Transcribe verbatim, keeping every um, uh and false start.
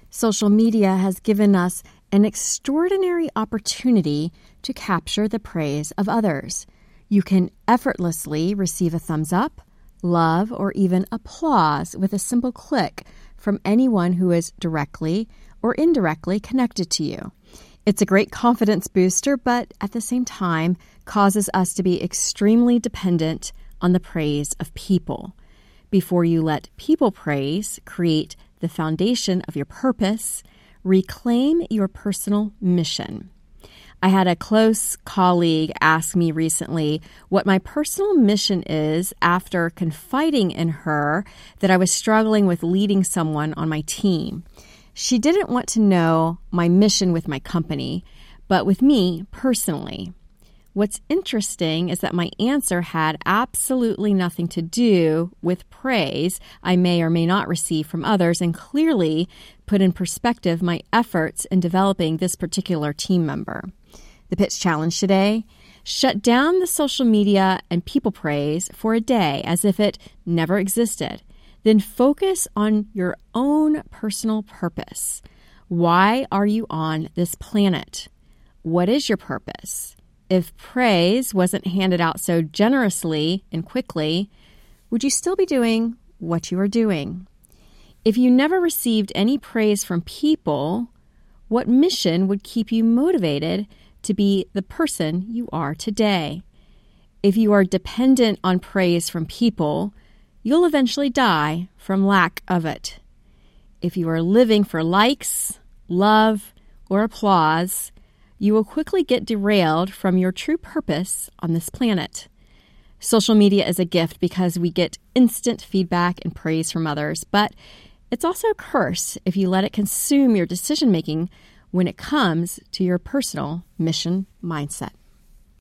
Social media has given us an extraordinary opportunity to capture the praise of others. You can effortlessly receive a thumbs up, love, or even applause with a simple click from anyone who is directly or indirectly connected to you. It's a great confidence booster, but at the same time causes us to be extremely dependent on the praise of people. Before you let people praise create the foundation of your purpose, reclaim your personal mission. I had a close colleague ask me recently what my personal mission is after confiding in her that I was struggling with leading someone on my team. She didn't want to know my mission with my company, but with me personally. What's interesting is that my answer had absolutely nothing to do with praise I may or may not receive from others, and clearly put in perspective my efforts in developing this particular team member. The pitch challenge today: shut down the social media and people praise for a day as if it never existed. Then focus on your own personal purpose. Why are you on this planet? What is your purpose? If praise wasn't handed out so generously and quickly, would you still be doing what you are doing? If you never received any praise from people, what mission would keep you motivated to be the person you are today? If you are dependent on praise from people, you'll eventually die from lack of it. If you are living for likes, love, or applause, you will quickly get derailed from your true purpose on this planet. Social media is a gift because we get instant feedback and praise from others, but it's also a curse if you let it consume your decision-making when it comes to your personal mission mindset.